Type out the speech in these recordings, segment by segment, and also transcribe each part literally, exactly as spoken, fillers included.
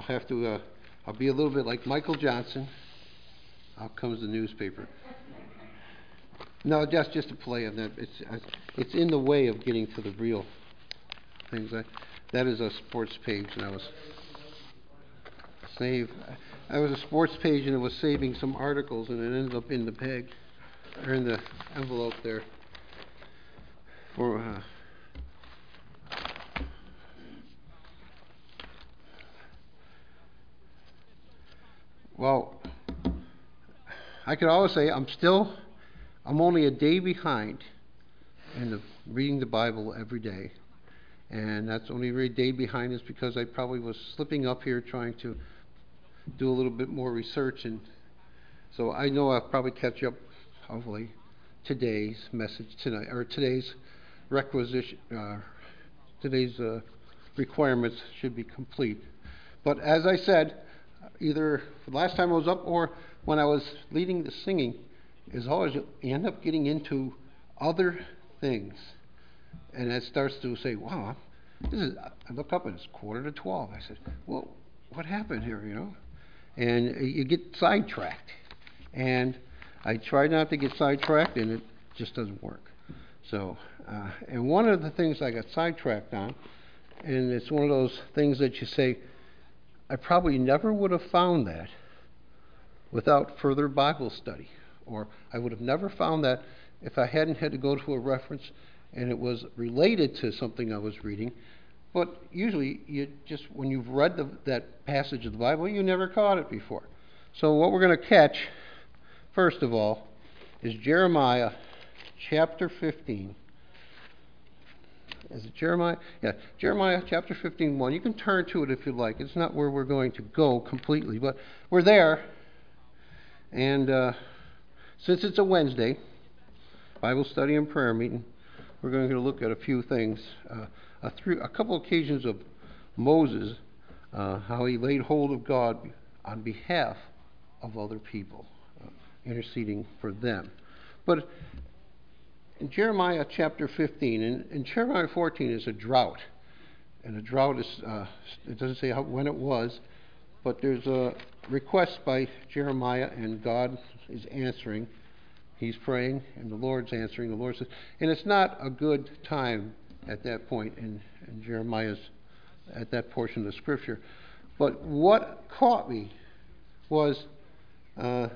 have to, uh, I'll be a little bit like Michael Johnson. Out comes the newspaper. No, that's just a play on that. It's uh, it's in the way of getting to the real things. I, that is a sports page, and I was save. I was a sports page, and it was saving some articles, and it ended up in the peg or in the envelope there. For uh, well, I could always say I'm still. I'm only a day behind in the reading the Bible every day. And that's only a day behind is because I probably was slipping up here trying to do a little bit more research. And so I know I'll probably catch up, hopefully, today's message tonight, or today's requisition, uh, today's uh, requirements should be complete. But as I said, either last time I was up or when I was leading the singing, is always you end up getting into other things, and that starts to say, "Wow, this is." I look up and it's quarter to twelve. I said, "Well, what happened here?" You know, and you get sidetracked, and I try not to get sidetracked, and it just doesn't work. So, uh, and one of the things I got sidetracked on, and it's one of those things that you say, I probably never would have found that without further Bible study. Or I would have never found that if I hadn't had to go to a reference and it was related to something I was reading. But usually, you just when you've read the, that passage of the Bible, you never caught it before. So what we're going to catch, first of all, is Jeremiah chapter fifteen. Is it Jeremiah? Yeah, Jeremiah chapter fifteen, one. You can turn to it if you like. It's not where we're going to go completely, but we're there. And uh, since it's a Wednesday, Bible study and prayer meeting, we're going to look at a few things. Uh, a, th- a couple occasions of Moses, uh, how he laid hold of God on behalf of other people, uh, interceding for them. But in Jeremiah chapter fifteen, and in Jeremiah fourteen is a drought. And a drought is, uh, it doesn't say how, when it was, but there's a request by Jeremiah, and God is answering. He's praying, and the Lord's answering. The Lord says, and it's not a good time at that point in, in Jeremiah's, at that portion of the scripture. But what caught me was, uh,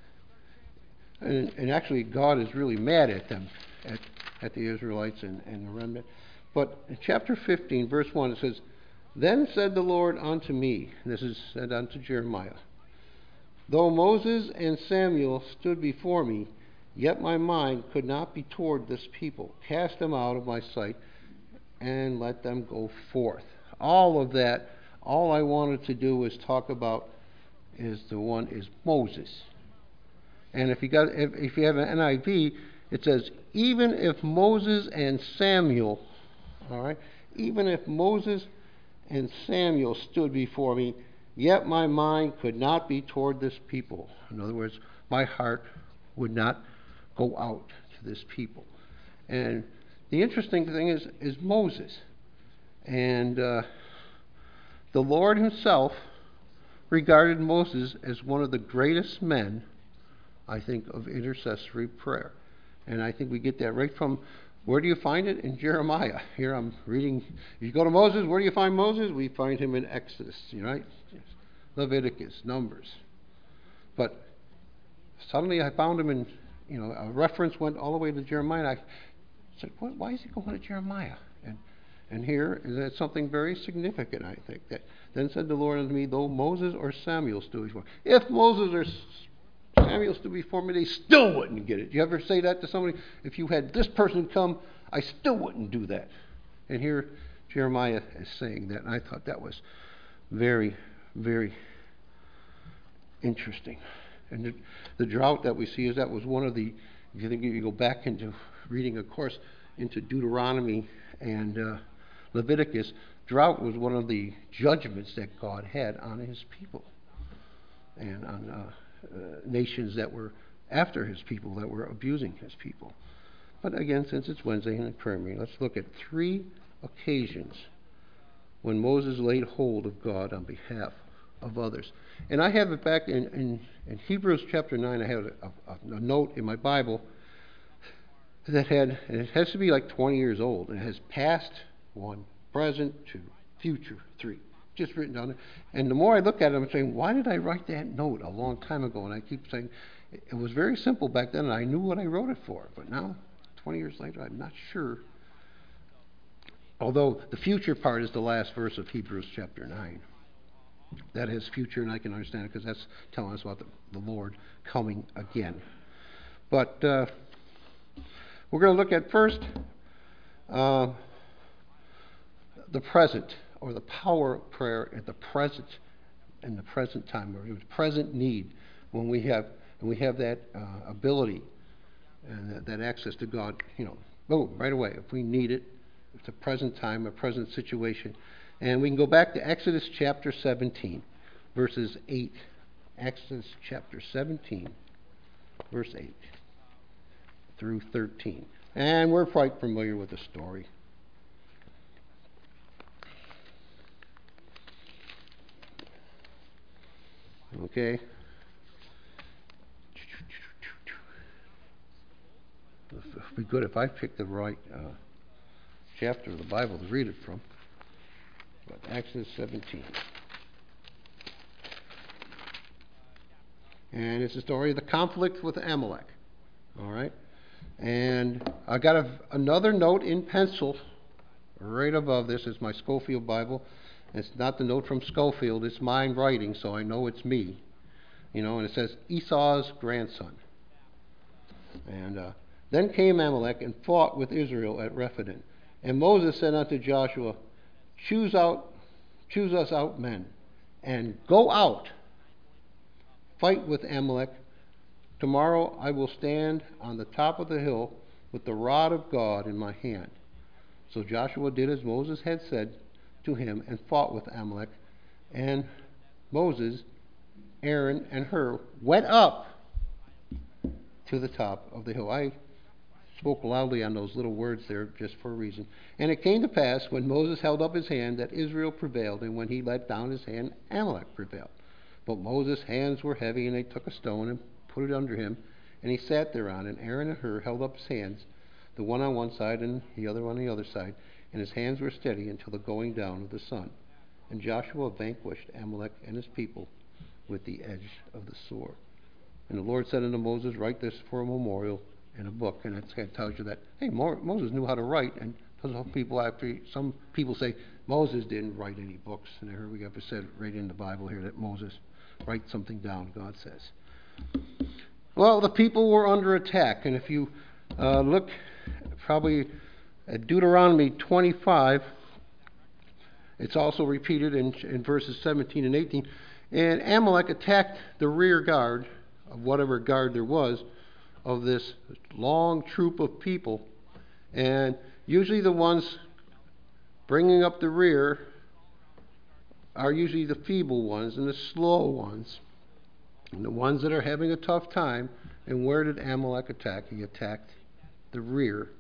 and, and actually God is really mad at them, at, at the Israelites and, and the remnant. But in chapter fifteen, verse one, it says, Then said the Lord unto me, this is said unto Jeremiah, Though Moses and Samuel stood before me, yet my mind could not be toward this people. Cast them out of my sight, and let them go forth. All of that, all I wanted to do was talk about is the one is Moses. And if you got, if, if you have an N I V, it says, even if Moses and Samuel, all right, even if Moses and Samuel stood before me, yet my mind could not be toward this people. In other words, my heart would not go out to this people. And the interesting thing is, is Moses. And uh, the Lord himself regarded Moses as one of the greatest men, I think, of intercessory prayer. And I think we get that right from, where do you find it? In Jeremiah. Here I'm reading, if you go to Moses, where do you find Moses? We find him in Exodus, right? Leviticus, Numbers. But suddenly I found him in, you know, a reference went all the way to Jeremiah. And I said, what, why is he going to Jeremiah? And and here is something very significant, I think. That then said the Lord unto me, though Moses or Samuel stood before me. If Moses or Samuel stood before me, they still wouldn't get it. You ever say that to somebody? If you had this person come, I still wouldn't do that. And here Jeremiah is saying that, and I thought that was very, very interesting. And the, the drought that we see is that was one of the, if you think you go back into reading, of course, into Deuteronomy and uh, Leviticus, drought was one of the judgments that God had on his people and on uh, uh, nations that were after his people, that were abusing his people. But again, since it's Wednesday in the prayer meeting, let's look at three occasions when Moses laid hold of God on behalf of others. And I have it back in, in, in Hebrews chapter nine. I have a, a, a note in my Bible that had, and it has to be like twenty years old, and it has past, one, present, two, future, three, just written down there. And the more I look at it, I'm saying, why did I write that note a long time ago? And I keep saying, it was very simple back then, and I knew what I wrote it for. But now, twenty years later, I'm not sure. Although the future part is the last verse of Hebrews chapter nine. That is future, and I can understand it because that's telling us about the, the Lord coming again. But uh, we're going to look at first uh, the present, or the power of prayer at the present, in the present time, or the present need, when we have and we have that uh, ability and that, that access to God. You know, boom, right away. If we need it, it's a present time, a present situation. And we can go back to Exodus chapter seventeen, verses eight. Exodus chapter seventeen, verse eight through thirteen. And we're quite familiar with the story. Okay? It would be good if I picked the right uh, chapter of the Bible to read it from. But Exodus seventeen. And it's the story of the conflict with Amalek. All right? And I got a, another note in pencil right above this. It's my Schofield Bible. It's not the note from Schofield. It's mine writing, so I know it's me. You know, and it says Esau's grandson. And uh, then came Amalek and fought with Israel at Rephidim. And Moses said unto Joshua, Choose out, choose us out men, and go out, fight with Amalek. Tomorrow I will stand on the top of the hill with the rod of God in my hand. So Joshua did as Moses had said to him and fought with Amalek. And Moses, Aaron, and Hur went up to the top of the hill. I spoke loudly on those little words there just for a reason. And it came to pass, when Moses held up his hand, that Israel prevailed, and when he let down his hand, Amalek prevailed. But Moses' hands were heavy, and they took a stone and put it under him, and he sat thereon. And Aaron and Hur held up his hands, the one on one side and the other on the other side, and his hands were steady until the going down of the sun. And Joshua vanquished Amalek and his people with the edge of the sword. And the Lord said unto Moses, Write this for a memorial in a book. And it kind of tells you that, hey, Mo- Moses knew how to write. And some people after some people say Moses didn't write any books. And here we have it said right in the Bible here that Moses writes something down, God says. Well, the people were under attack. And if you uh, look probably at Deuteronomy twenty-five, it's also repeated in, in verses seventeen and eighteen. And Amalek attacked the rear guard of whatever guard there was of this long troop of people. And usually the ones bringing up the rear are usually the feeble ones and the slow ones. And the ones that are having a tough time. And where did Amalek attack? He attacked the rear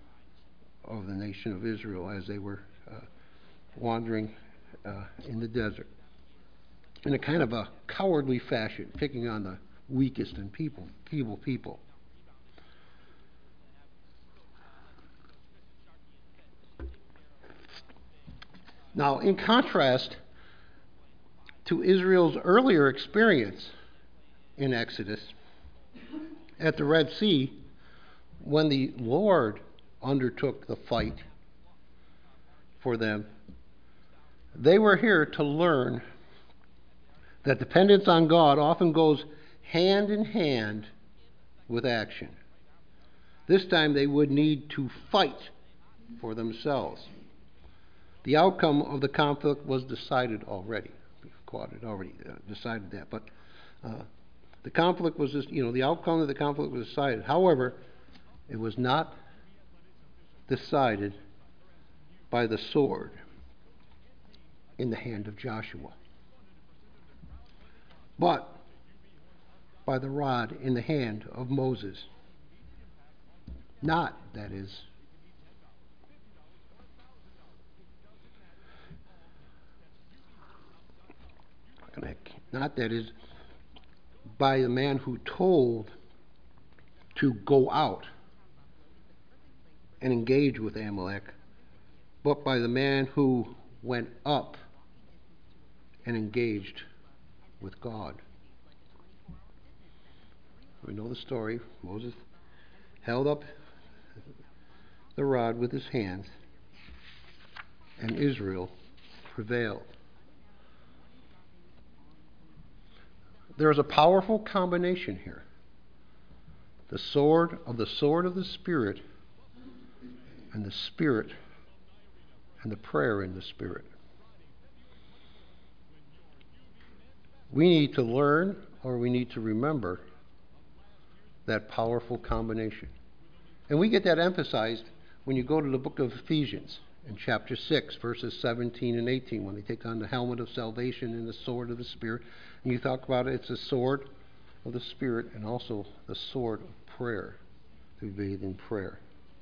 of the nation of Israel as they were uh, wandering uh, in the desert. In a kind of a cowardly fashion, picking on the weakest and people, feeble people. Now, in contrast to Israel's earlier experience in Exodus at the Red Sea, when the Lord undertook the fight for them, they were here to learn that dependence on God often goes hand in hand with action. This time they would need to fight for themselves. The outcome of the conflict was decided already. We've quoted already uh, decided that, but uh, the conflict was just, you know, the outcome of the conflict was decided. However, it was not decided by the sword in the hand of Joshua, but by the rod in the hand of Moses. Not, that is, not that is, by the man who told to go out and engage with Amalek, but by the man who went up and engaged with God. We know the story. Moses held up the rod with his hands, and Israel prevailed. There is a powerful combination here. The sword of the sword of the Spirit and the Spirit and the prayer in the Spirit. We need to learn, or we need to remember, that powerful combination. And we get that emphasized when you go to the book of Ephesians in chapter six, verses seventeen and eighteen, when they take on the helmet of salvation and the sword of the Spirit. And you talk about it, it's the sword of the Spirit and also the sword of prayer, to be bathed in prayer.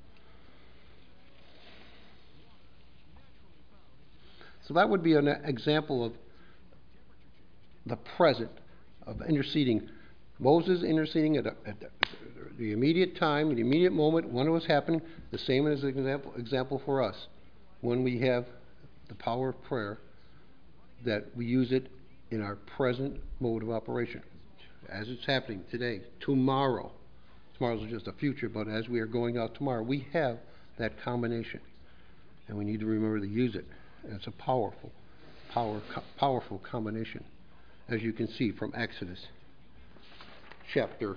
So that would be an example of the present, of interceding. Moses interceding at, a, at the immediate time, the immediate moment when it was happening, the same as an example, example for us. When we have the power of prayer, that we use it in our present mode of operation. As it's happening today, tomorrow. Tomorrow's just a future, but as we are going out tomorrow, we have that combination. And we need to remember to use it. And it's a powerful, power, co- powerful combination, as you can see from Exodus chapter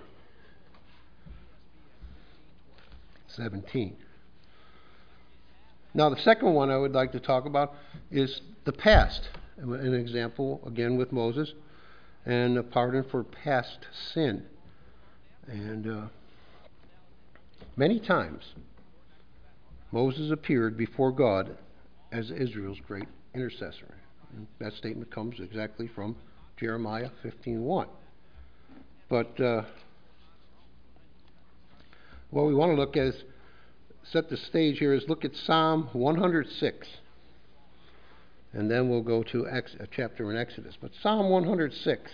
seventeen. Now, the second one I would like to talk about is the past. An example, again, with Moses, and a pardon for past sin. And uh, many times, Moses appeared before God as Israel's great intercessor. And that statement comes exactly from Jeremiah fifteen one. But uh, what we want to look at is, set the stage here, is look at Psalm one hundred six. And then we'll go to Ex- a chapter in Exodus. But Psalm one hundred six.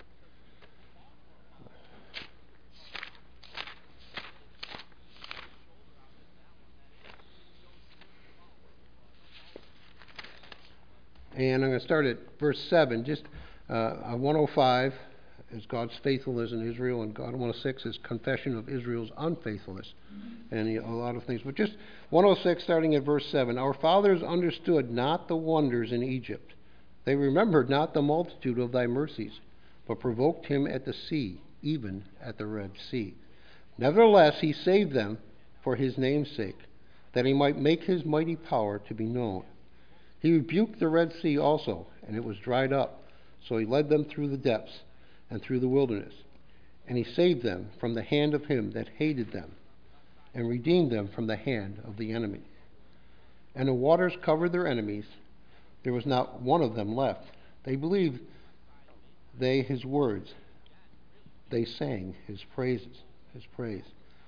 And I'm going to start at verse seven. Just uh, one oh five is God's faithfulness in Israel, and God one oh six is confession of Israel's unfaithfulness, and a lot of things. But just one oh six, starting at verse seven. Our fathers understood not the wonders in Egypt. They remembered not the multitude of thy mercies, but provoked him at the sea, even at the Red Sea. Nevertheless, he saved them for his name's sake, that he might make his mighty power to be known. He rebuked the Red Sea also, and it was dried up. So he led them through the depths and through the wilderness. And he saved them from the hand of him that hated them, and redeemed them from the hand of the enemy. And the waters covered their enemies. There was not one of them left. They believed they his words. They sang his praises, his praise.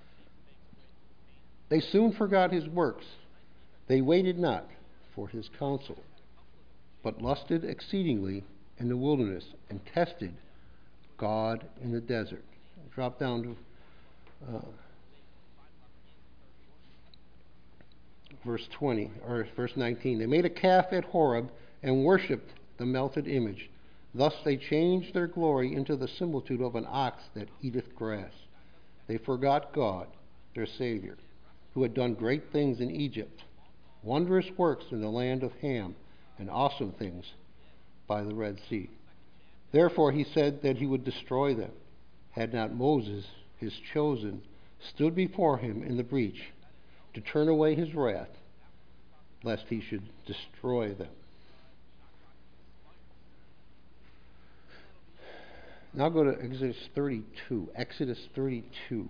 They soon forgot his works. They waited not for his counsel, but lusted exceedingly in the wilderness, and tested God in the desert. Drop down to uh, verse twenty, or verse nineteen. They made a calf at Horeb, and worshipped the melted image. Thus they changed their glory into the similitude of an ox that eateth grass. They forgot God, their Savior, who had done great things in Egypt, wondrous works in the land of Ham, and awesome things by the Red Sea. Therefore he said that he would destroy them, had not Moses, his chosen, stood before him in the breach, to turn away his wrath, lest he should destroy them. Now go to Exodus thirty-two. Exodus thirty-two,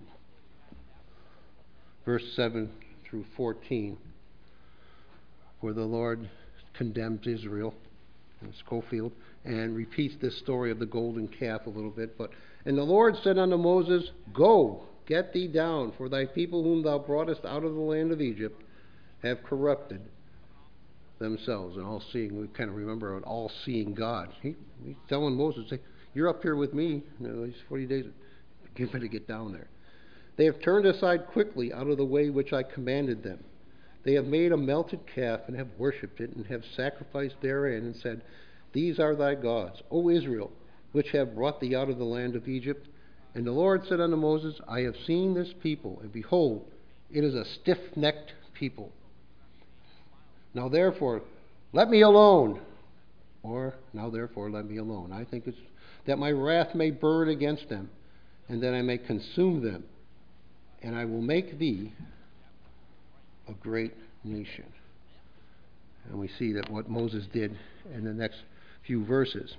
verse seven through fourteen. Where the Lord condemns Israel in Schofield and repeats this story of the golden calf a little bit. But and the Lord said unto Moses, Go, get thee down, for thy people whom thou broughtest out of the land of Egypt have corrupted themselves, an all-seeing. We kind of remember an all-seeing God. He, he's telling Moses, say, "You're up here with me. You know, these forty days. Get ready to get down there." They have turned aside quickly out of the way which I commanded them. They have made a melted calf and have worshipped it and have sacrificed therein and said, "These are thy gods, O Israel, which have brought thee out of the land of Egypt." And the Lord said unto Moses, "I have seen this people, and behold, it is a stiff-necked people. Now therefore, let me alone." Or, "Now therefore, let me alone." I think it's that my wrath may burn against them, and that I may consume them, and I will make thee a great nation. And we see that what Moses did in the next few verses.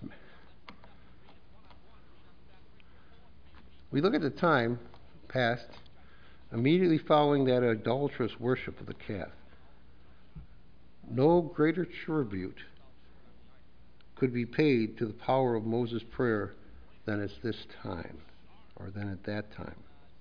We look at the time passed immediately following that idolatrous worship of the calf. No greater tribute could be paid to the power of Moses' prayer than at this time, or than at that time.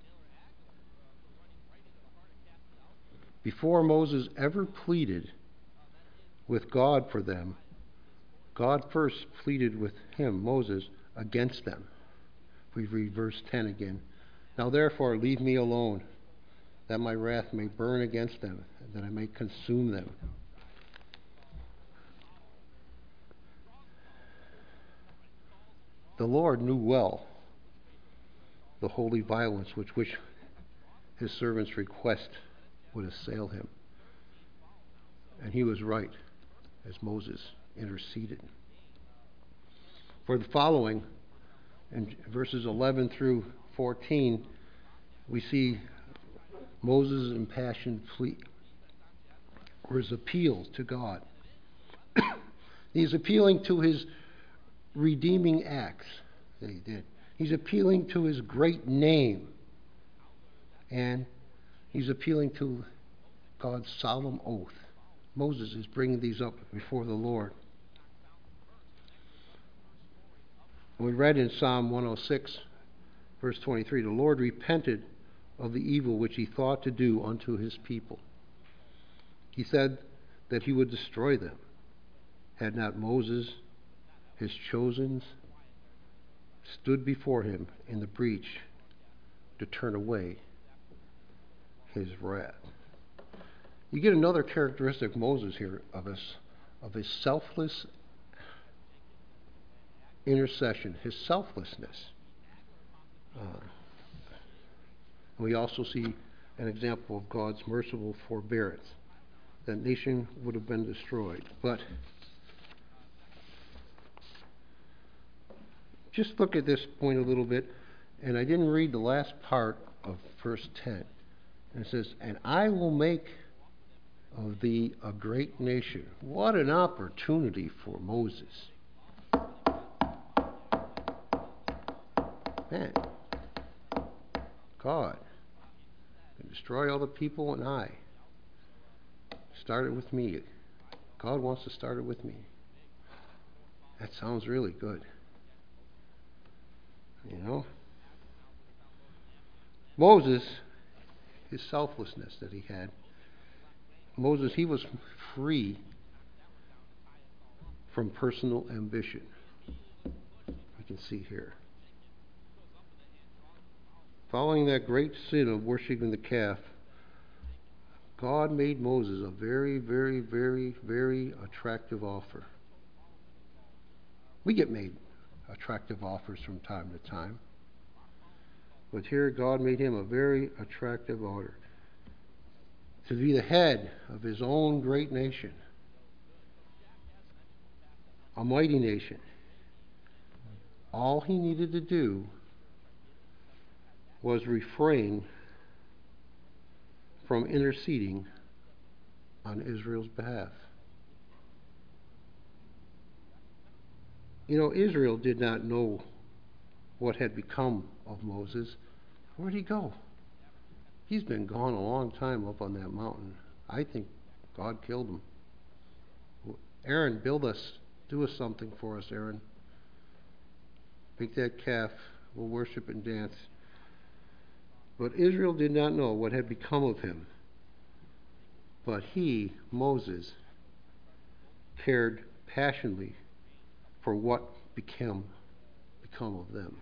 Before Moses ever pleaded with God for them, God first pleaded with him, Moses, against them. We read verse ten again. "Now therefore leave me alone, that my wrath may burn against them, and that I may consume them." The Lord knew well the holy violence with which his servant's request would assail him. And he was right as Moses interceded. For the following, in verses eleven through fourteen, we see Moses' impassioned plea, or his appeal to God. He's appealing to his redeeming acts that he did. He's appealing to his great name. And he's appealing to God's solemn oath. Moses is bringing these up before the Lord. We read in Psalm one oh six, verse twenty-three, "The Lord repented of the evil which he thought to do unto his people. He said that he would destroy them. Had not Moses, his chosen, stood before him in the breach to turn away his wrath." You get another characteristic of Moses here of his, of his selfless intercession, his selflessness. Uh, we also see an example of God's merciful forbearance. That nation would have been destroyed. But just look at this point a little bit, and I didn't read the last part of verse ten. And it says, "And I will make of thee a great nation." What an opportunity for Moses. Man, God can destroy all the people, and I start it with me. God wants to start it with me. That sounds really good. You know? Moses, his selflessness that he had. Moses, he was free from personal ambition. You can see here. Following that great sin of worshiping the calf, God made Moses a very, very, very, very attractive offer. We get made attractive offers from time to time. But here God made him a very attractive offer. To be the head of his own great nation. A mighty nation. All he needed to do was refrain from interceding on Israel's behalf. You know, Israel did not know what had become of Moses. Where'd he go? He's been gone a long time up on that mountain. I think God killed him. Aaron, build us, do us something for us, Aaron. Make that calf, we'll worship and dance. But Israel did not know what had become of him. But he, Moses, cared passionately for what became become of them.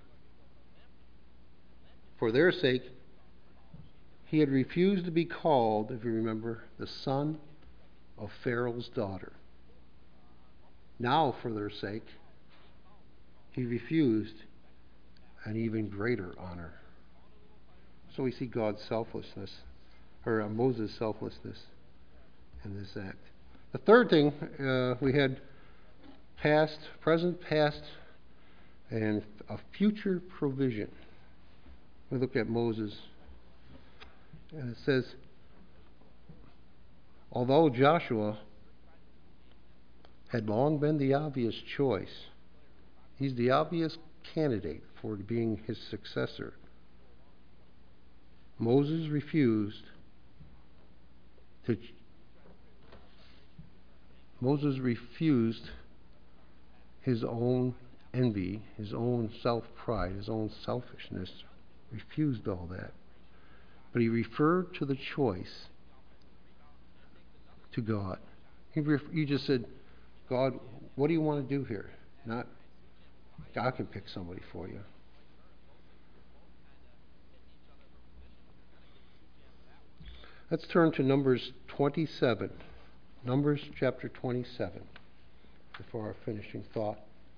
For their sake, he had refused to be called, if you remember, the son of Pharaoh's daughter. Now, for their sake, he refused an even greater honor. So we see God's selflessness, or uh, Moses' selflessness in this act. The third thing, uh, we had past, present, past, and a future provision. We look at Moses, and it says, although Joshua had long been the obvious choice, he's the obvious candidate for being his successor, Moses refused to Moses refused his own envy, his own self-pride, his own selfishness, refused all that. But he referred to the choice to God. He, ref- he just said, God, what do you want to do here? Not, God can pick somebody for you. Let's turn to Numbers twenty-seven. Numbers chapter twenty-seven, before our finishing thought.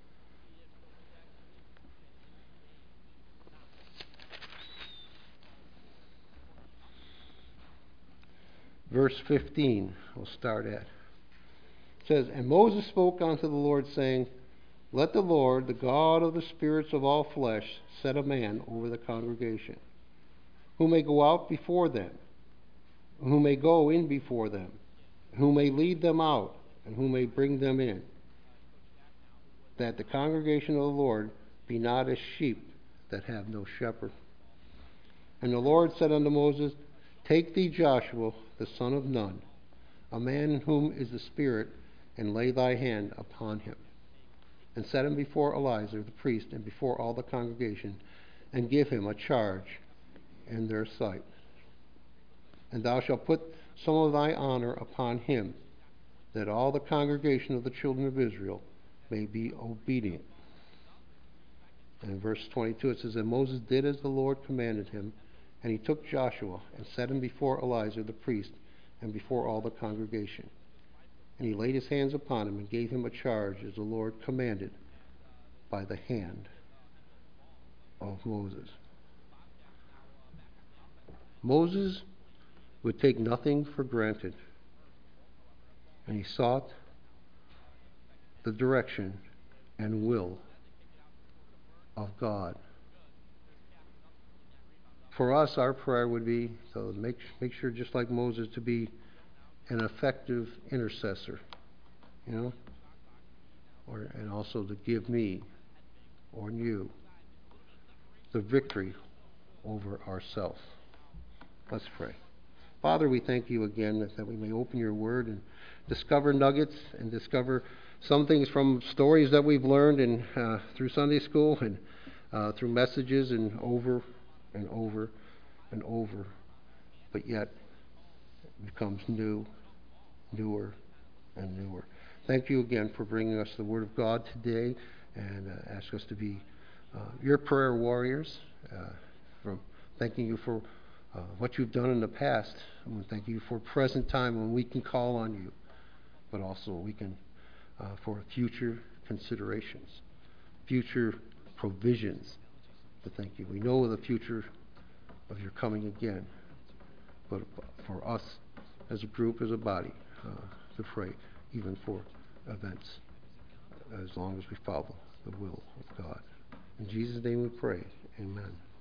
Verse fifteen, we'll start at. It says, and Moses spoke unto the Lord, saying, let the Lord, the God of the spirits of all flesh, set a man over the congregation, who may go out before them, who may go in before them, who may lead them out, and who may bring them in, that the congregation of the Lord be not as sheep that have no shepherd. And the Lord said unto Moses, take thee Joshua, the son of Nun, a man in whom is the Spirit, and lay thy hand upon him, and set him before Eleazar the priest, and before all the congregation, and give him a charge in their sight. And thou shalt put some of thy honor upon him, that all the congregation of the children of Israel may be obedient. And in verse twenty-two it says, and Moses did as the Lord commanded him, and he took Joshua and set him before Eleazar the priest, and before all the congregation. And he laid his hands upon him, and gave him a charge as the Lord commanded by the hand of Moses. Moses would take nothing for granted, and he sought the direction and will of God. For us, our prayer would be to make, make sure, just like Moses, to be an effective intercessor, you know, or, and also to give me or you the victory over ourselves. Let's pray. Father, we thank you again that, that we may open your word and discover nuggets and discover some things from stories that we've learned in, uh, through Sunday school and uh, through messages and over and over and over, but yet it becomes new, newer, and newer. Thank you again for bringing us the Word of God today, and uh, ask us to be uh, your prayer warriors. Uh, from thanking you for uh, what you've done in the past, and thank you for present time when we can call on you, but also we can uh, for future considerations, future provisions. To thank you. We know the future of your coming again, but for us as a group, as a body, uh, to pray even for events, as long as we follow the will of God. In Jesus' name we pray. Amen.